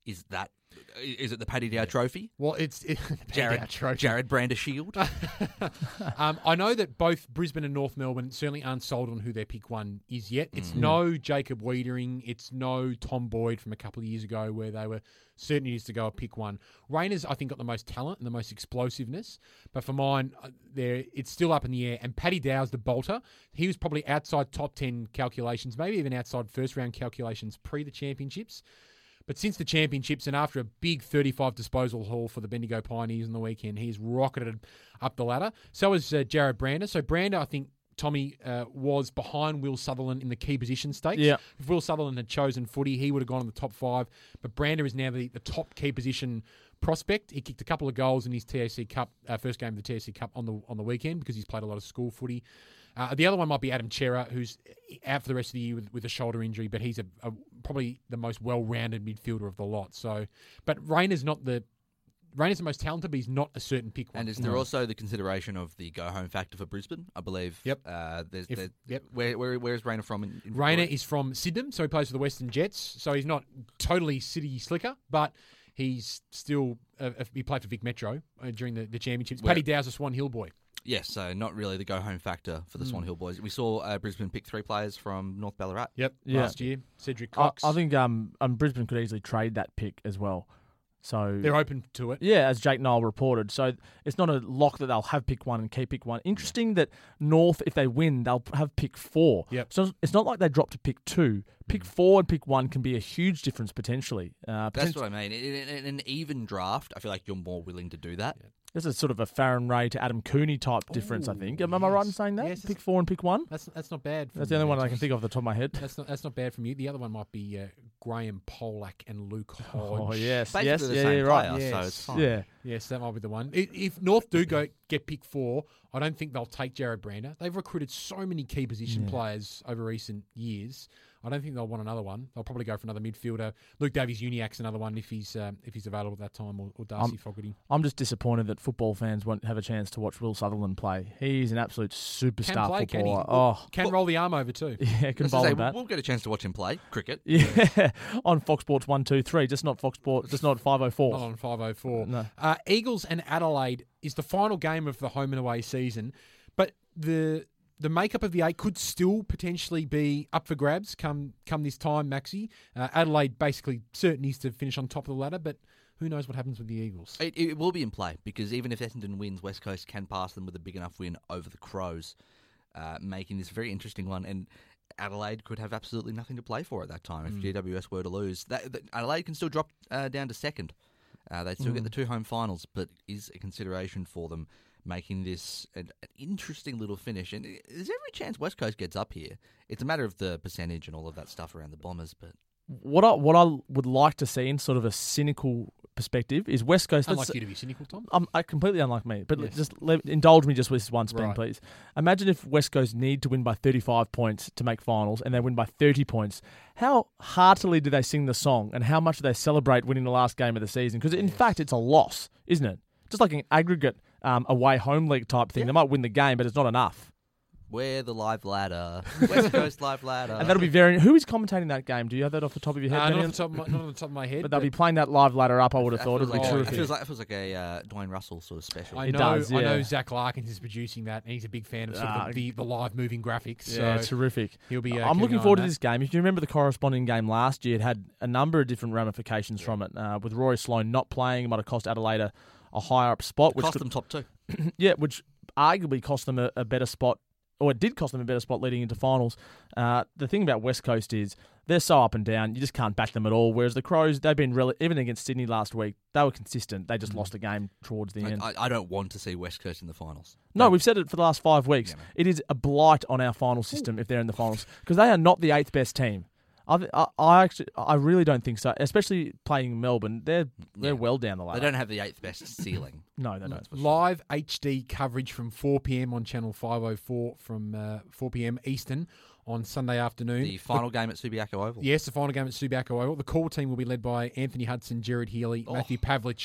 is that is it the Paddy Dow Trophy?
Well, it's it,
Jared
Trophy.
Jared Brander Shield.
um, I know that both Brisbane and North Melbourne certainly aren't sold on who their pick one is yet. It's
Mm.
no Jacob Wiedering. It's no Tom Boyd from a couple of years ago where they were certain years to go a pick one. Rayners, I think, got the most talent and the most explosiveness. But for mine, uh, there it's still up in the air. And Paddy Dow's the bolter. He was probably outside top ten calculations, maybe even outside first round calculations pre the championships. But since the championships and after a big thirty-five disposal haul for the Bendigo Pioneers on the weekend, he's rocketed up the ladder. So is uh, Jared Brander. So Brander, I think, Tommy, uh, was behind Will Sutherland in the key position stakes.
Yeah.
If Will Sutherland had chosen footy, he would have gone in the top five. But Brander is now the, the top key position prospect. He kicked a couple of goals in his T A C Cup, uh, first game of the T A C Cup on the on the weekend because he's played a lot of school footy. Uh, the other one might be Adam Chera, who's out for the rest of the year with, with a shoulder injury, but he's a, a probably the most well-rounded midfielder of the lot. So, but Rayner's not the Rayner's the most talented, but he's not a certain pick one.
And is there no. also the consideration of the go-home factor for Brisbane? I believe.
Yep.
Uh, there's,
if,
there's,
yep.
Where, where where is Rayner from? In, in
Rayner is from Sydenham, so he plays for the Western Jets. So he's not totally city slicker, but he's still uh, he played for Vic Metro uh, during the, the championships.
Where,
Paddy Dow's a Swan Hill boy.
Yes, so not really the go-home factor for the mm. Swan Hill boys. We saw uh, Brisbane pick three players from North Ballarat.
Yep,
yeah.
last year. Cedric Cox.
I, I think um, um, Brisbane could easily trade that pick as well. So
they're open to it.
Yeah, as Jake Nile reported. So it's not a lock that they'll have pick one and keep pick one. Interesting that North, if they win, they'll have pick four.
Yep.
So it's not like they drop to pick two. Pick mm. four and pick one can be a huge difference potentially. Uh,
That's what I mean. In, in an even draft, I feel like you're more willing to do that.
Yep.
This is sort of a Farron Ray to Adam Cooney type
Ooh,
difference, I think. Am,
yes.
am I right in saying that?
Yes,
pick four and pick one?
That's that's not bad.
That's the only one I can think of off the top of my head.
That's not that's not bad from you. The other one might be uh, Graham Polak and Luke Hodge.
Oh, yes.
Basically
yes,
the
yeah,
same
yeah, right.
player,
yes.
so it's fine.
Yeah.
Yes, that might be the one. If, if North do go get pick four, I don't think they'll take Jared Brander. They've recruited so many key position
Yeah.
players over recent years. I don't think they'll want another one. They'll probably go for another midfielder. Luke Davies-Uniacke's another one if he's um, if he's available at that time, or, or Darcy
I'm,
Fogarty.
I'm just disappointed that football fans won't have a chance to watch Will Sutherland play. He's an absolute superstar
Can play, can he?
footballer. Oh,
Can roll the arm over too.
yeah, can
Let's
bowl
say,
a bat.
we'll get a chance to watch him play cricket.
Yeah, on Fox Sports one two three, just not Fox Sports, just not five oh four.
Not on five oh four.
No.
Uh, Eagles and Adelaide is the final game of the home and away season, but the the makeup of the eight could still potentially be up for grabs come come this time, Maxi. Uh, Adelaide basically certain is to finish on top of the ladder, but who knows what happens with the Eagles?
It, it will be in play because even if Essendon wins, West Coast can pass them with a big enough win over the Crows, uh, making this a very interesting one. And Adelaide could have absolutely nothing to play for at that time if
Mm.
G W S were to lose. That, that, Adelaide can still drop uh, down to second. Uh, they still
Mm.
get the two home finals, but is a consideration for them making this an, an interesting little finish. And there's every chance West Coast gets up here. It's a matter of the percentage and all of that stuff around the Bombers, but
What I what I would like to see in sort of a cynical perspective is West Coast.
Unlike
let's-
you to be cynical, Tom.
Um, I completely unlike me, but
Yes.
just let, indulge me just with this one spin,
Right.
please. Imagine if West Coast need to win by thirty-five points to make finals, and they win by thirty points. How heartily do they sing the song, and how much do they celebrate winning the last game of the season? Because in
Yes.
fact, it's a loss, isn't it? Just like an aggregate um, away home league type thing.
Yeah.
They might win the game, but it's not enough.
we're the live ladder. West Coast live ladder.
And that'll be very. Who is commentating that game? Do you have that off the top of your head?
Uh, not,
Benny?
off the top of my, not on the top of my head.
but they'll be playing that live ladder up. I would have
That
thought
feels
it'd be
like,
terrific.
It feels like it feels like a uh, Dwayne Russell sort of special.
I
It
know,
does,
I know
yeah.
Zach Larkins is producing that, and he's a big fan of sort
Ah,
of the, the, the live moving graphics.
Yeah,
so
terrific.
he'll be. Uh,
I'm
keeping
looking
an eye
forward to
on
this game. If you remember the corresponding game last year, it had a number of different ramifications from it. Uh, with Rory Sloane not playing, it might have cost Adelaide a, a higher up spot, which
Cost
could,
them top two.
yeah, which arguably cost them a, a better spot, or it did cost them a better spot leading into finals. Uh, the thing about West Coast is they're so up and down, you just can't back them at all. Whereas the Crows, they've been really, even against Sydney last week, they were consistent. They just
Mm.
lost a game towards the end.
I, I don't want to see West Coast in the finals.
No, we've said it for the last five weeks.
Yeah, man.
It is a blight on our final system if they're in the finals because they are not the eighth best team. I, I, I actually, I really don't think so. Especially playing Melbourne, they're they're
Yeah.
well down the ladder.
They don't have the eighth best ceiling.
No, they don't.
Live H D coverage from four p.m. on Channel five oh four from uh, four p.m. Eastern on Sunday afternoon.
The final game at Subiaco Oval.
Yes, the final game at Subiaco Oval. The call team will be led by Anthony Hudson, Jared Healy,
Oh.
Matthew Pavlich,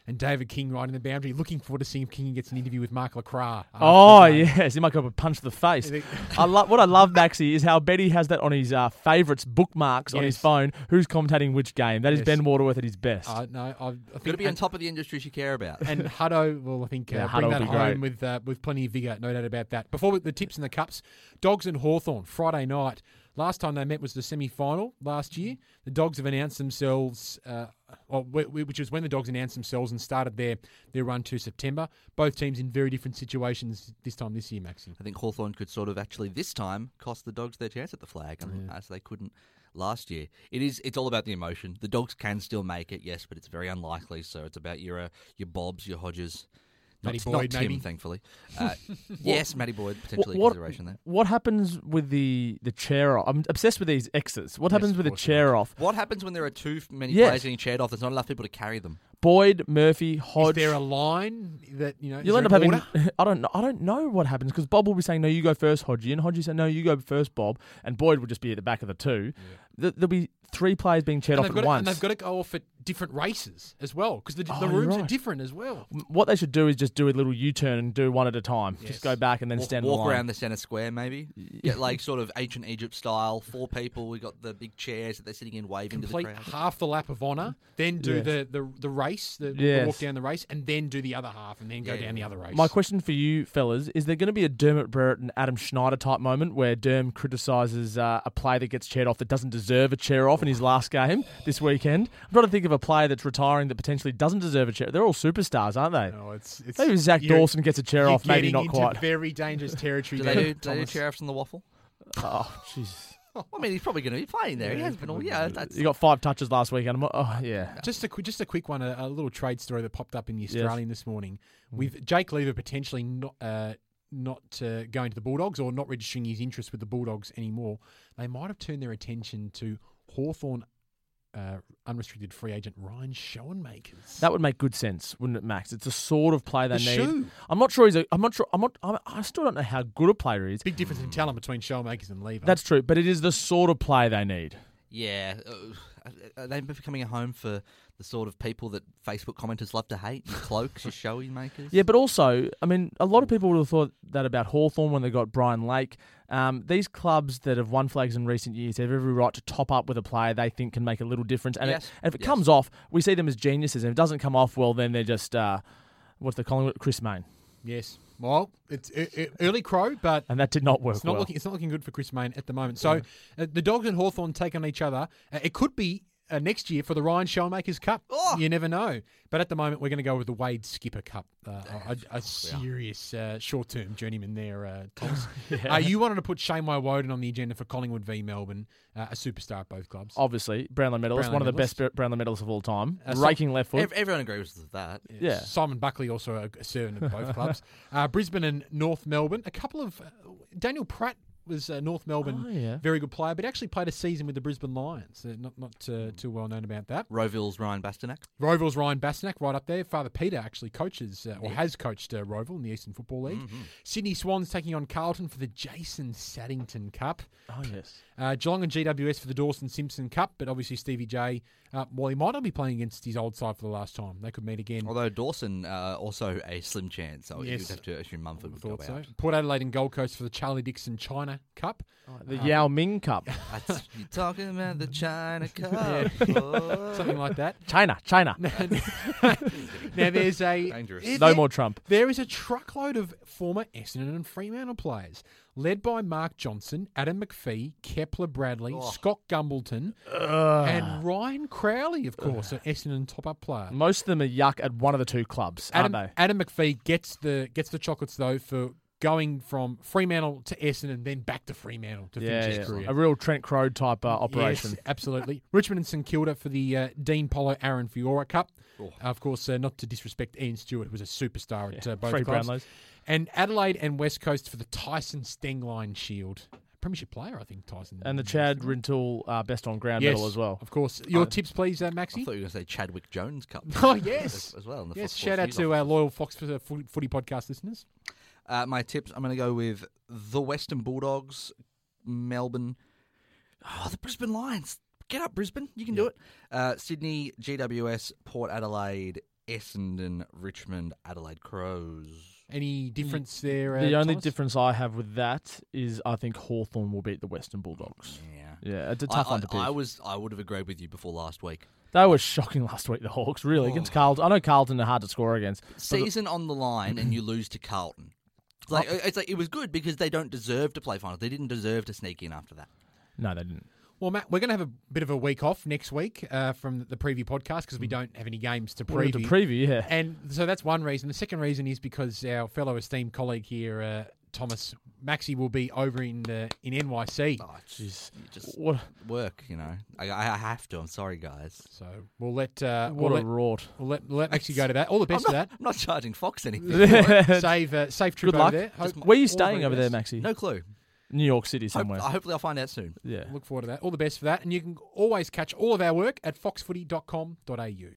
and David King riding the boundary. Looking forward to seeing if King gets an interview with Mark Lacroix.
Oh, yes. He might go up a punch to the face.
Yeah,
I lo- what I love, Maxi, is how Betty has that on his uh, favourites bookmarks on his
Yes.
phone. Who's commentating which game? That is
Yes.
Ben Waterworth at his best.
Uh, no, I, I think
Got to be on
and,
top of the industries you care about.
and Hutto will, I think, uh,
Yeah,
bring
Hutto
that
will be
home
great.
with uh, with plenty of vigour, no doubt about that. Before the tips and the cups, Dogs and Hawthorn, Friday night. Last time they met was the semi-final last year. The Dogs have announced themselves, uh, well, which was when the Dogs announced themselves and started their, their run to September. Both teams in very different situations this time this year, Maxi.
I think Hawthorn could sort of actually this time cost the Dogs their chance at the flag, and as they couldn't last year. It is. It's all about the emotion. The Dogs can still make it, yes, but it's very unlikely. So it's about your uh, your Bobs, your Hodges. Not,
Matty
not
Boyd,
Tim,
maybe?
thankfully. Uh, yes, Matty Boyd, potentially
what,
consideration there.
what happens with the, the chair off? I'm obsessed with these exits. What happens
Yes,
with
of
the
course
chair off?
What happens when there are too many
Yes.
players getting chaired off? There's not enough people to carry them.
Boyd, Murphy,
Is
Hodge.
there a line that, you know, is
You'll end
there
up
an
having.
order?
I don't know. I don't know what happens because Bob will be saying no, you go first, Hodgie, and Hodgie say no, you go first, Bob, and Boyd will just be at the back of the two. Th- There'll be three players being chaired
And
off
they've,
at
got to,
once.
and they've got to go off at different races as well because the,
Oh,
the
you're
rooms are
right.
different as well.
What they should do is just do a little U-turn and do one at a time.
Yes.
Just go back and then
Walk,
stand in
walk
line.
around the centre square, maybe. Get like sort of ancient Egypt style. Four people. We got the big chairs that they're sitting in, waving
Complete
to the crowd.
half the lap of honour, then do
Yes.
the, the, the race, the, the
Yes.
walk down the race, and then do the other half, and then go
Yeah,
down the
yeah.
other race.
My question for you, fellas, is there going to be a Dermot Brereton and Adam Schneider type moment where Derm criticises uh, a player that gets chaired off that doesn't deserve a chair off in his last game this weekend? I'm trying to think of a player that's retiring that potentially doesn't deserve a chair. They're all superstars, aren't they?
No, it's, it's
Maybe Zach
you're-
Dawson gets a chair
you're
off, maybe
getting
not
into
quite.
very dangerous territory
Do
there,
they do, do, they do
Thomas.
chair offs on the waffle?
Oh, Jesus.
Well, I mean, he's probably going to be playing there. he
Yeah,
has been all.
probably
Yeah,
will.
that's.
You got five touches last week, and I'm, oh, yeah.
Just a quick, just a quick one, a, a little trade story that popped up in the
Yes.
Australian this morning
Mm.
with Jake Lever potentially not uh, not uh, going to the Bulldogs or not registering his interest with the Bulldogs anymore. They might have turned their attention to Hawthorn uh, unrestricted free agent Ryan Schoenmakers.
That would make good sense, wouldn't it, Max? It's the sort of player they
The
need.
shoe.
I'm not sure he's a. I'm not sure. I'm not. I'm, I still don't know how good a player he is.
Big difference in talent between Schoenmakers and Lever.
That's true, but it is the sort of player they need.
Yeah, uh, are they becoming a home for the sort of people that Facebook commenters love to hate? Your cloaks, your showy makers.
Yeah, but also, I mean, a lot of people would have thought that about Hawthorn when they got Brian Lake. Um, these clubs that have won flags in recent years have every right to top up with a player they think can make a little difference. And,
Yes,
it, and if it
yes.
comes off, we see them as geniuses. And if it doesn't come off, well, then they're just, uh, what's the Collingwood? Chris Mayne.
Yes. Well, it's uh, uh, early crow, but
And that did not work
it's not
well.
looking. It's not looking good for Chris Mayne at the moment. So uh, the Dogs and Hawthorn take on each other. Uh, it could be uh, next year for the Ryan Schoenmakers Cup.
Oh!
You never know. But at the moment, we're going to go with the Wade Skipper Cup. Uh, a, a serious uh, short-term journeyman there, uh, Thomas. uh, you wanted to put Shane Woden on the agenda for Collingwood v Melbourne, uh, a superstar at both clubs.
Obviously, Brownlow medalist,
Brownlow
one of the
medalist.
best Brownlow medalists of all time.
Uh, so-
Raking left foot.
Ev- everyone agrees with that.
yeah.
Simon Buckley also a, a servant at both clubs. Uh, Brisbane and North Melbourne. A couple of uh, Daniel Pratt was uh, North Melbourne,
Oh, yeah.
very good player, but actually played a season with the Brisbane Lions. Uh, not not uh, too well known about that.
Roville's Ryan Bastanak.
Roville's Ryan Bastanak right up there. Father Peter actually coaches uh, or has coached uh, Roville in the Eastern Football League.
Mm-hmm.
Sydney Swans taking on Carlton for the Jason Saddington Cup.
Oh, yes.
Uh, Geelong and G W S for the Dawson Simpson Cup, but obviously Stevie J, uh, well, he might not be playing against his old side for the last time. They could meet again.
Although Dawson, uh, also a slim chance. So
Yes.
you'd have to assume Mumford
I
would go
thought so.
out.
Port Adelaide and Gold Coast for the Charlie Dixon China Cup.
The Yao Ming Cup.
That's, you're talking about the China Cup.
Yeah.
Oh.
Something like that.
China, China.
Now there's a
Dangerous.
there-
No more Trump.
There is a truckload of former Essendon and Fremantle players, led by Mark Johnson, Adam McPhee, Kepler Bradley,
Oh.
Scott Gumbleton, and Ryan Crowley, of course, an Essendon top-up player.
Most of them are yuck at one of the two clubs,
Adam,
aren't
Adam McPhee gets the gets the chocolates though for going from Fremantle to Essendon, then back to Fremantle to
they?
finish
Yeah,
his
yeah.
career.
A real Trent Crow type uh, operation.
Yes, absolutely. Richmond and St Kilda for the uh, Dean Polo Aaron Fiora Cup.
Oh.
Uh, of course, uh, not to disrespect Ian Stewart, who was a superstar at uh, both
Three
clubs.
Brownlows.
And Adelaide and West Coast for the Tyson Stengline Shield. Premiership player, I think, Tyson.
And the Chad Rintoul uh, best on ground
yes,
medal as well.
of course. Your
Uh,
tips, please, uh,
I
Maxie.
thought you were going to say Chadwick Jones Cup.
Oh, yes.
As, as well. in the
Yes,
Fox
shout out
Sports
to
News
our
office.
loyal Fox uh, Footy footy podcast listeners.
Uh, my tips, I'm going to go with the Western Bulldogs, Melbourne. Oh, the Brisbane Lions. Get up, Brisbane. You can do
Yeah.
it. Uh, Sydney, G W S, Port Adelaide, Essendon, Richmond, Adelaide Crows.
Any difference there? Uh,
The only
Thomas?
difference I have with that is I think Hawthorn will beat the Western Bulldogs.
Yeah.
Yeah, it's a tough
I,
one to
I,
pick.
I was, I would have agreed with you before last week.
They were shocking last week, the Hawks, really, against
Oh.
Carlton. I know Carlton are hard to score against. but the-
Season on the line, and you lose to Carlton. Like it's like it was good because they don't deserve to play finals. They didn't deserve to sneak in after that.
No, they didn't.
Well, Matt, we're going to have a bit of a week off next week uh, from the preview podcast because we don't have any games to
We're
preview.
to preview, yeah.
And so that's one reason. The second reason is because our fellow esteemed colleague here, uh, Thomas Maxey, will be over in uh, in N Y C.
Oh, jeez, you just
What,
work, you know. I, I have to. I'm sorry, guys.
So we'll let uh,
what
we'll,
a
let,
rort.
we'll let we'll let Maxey go to that. All the best
I'm
for
not,
that.
I'm not charging Fox anything.
Save uh, safe trip
Good
over
luck.
there. Hope-
Where are you
all the
staying
very
over there,
best.
Maxie?
No clue.
New York City
Hope,
somewhere.
hopefully, I'll find out soon.
yeah.
Look forward to that. All the best for that. And you can always catch all of our work at fox footy dot com dot a u.